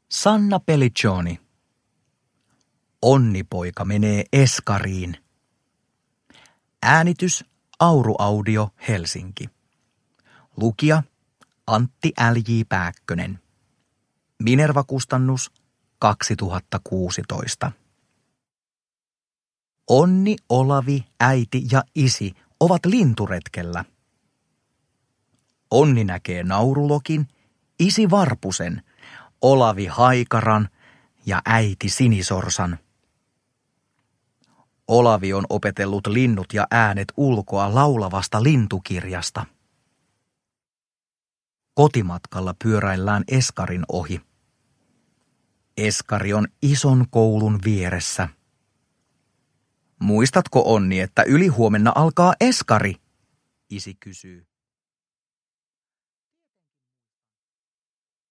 Sanna Pelliccioni. Onnipoika menee eskariin. Äänitys Auru Audio Helsinki. Lukija Antti L.J. Pääkkönen. Minerva-kustannus 2016. Onni, Olavi, äiti ja isi ovat linturetkellä. Onni näkee naurulokin, isi varpusen, Olavi haikaran ja äiti sinisorsan. Olavi on opetellut linnut ja äänet ulkoa laulavasta lintukirjasta. Kotimatkalla pyöräillään eskarin ohi. Eskari on ison koulun vieressä. Muistatko, Onni, että ylihuomenna alkaa eskari? Isi kysyy.